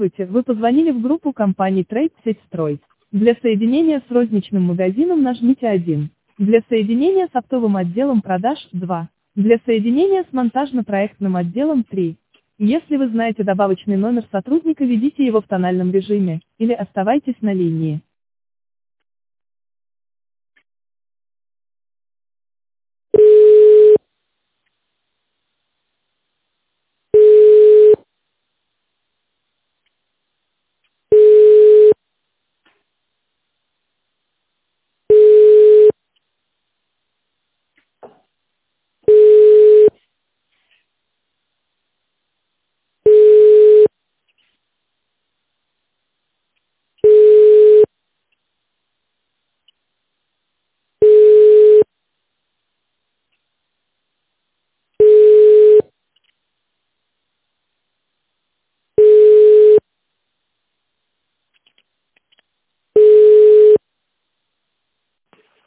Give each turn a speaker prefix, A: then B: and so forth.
A: Здравствуйте, вы позвонили в группу компании Trade Сетьстрой. Для соединения с розничным магазином нажмите 1. Для соединения с оптовым отделом продаж 2. Для соединения с монтажно-проектным отделом 3. Если вы знаете добавочный номер сотрудника, введите его в тональном режиме, или оставайтесь на линии.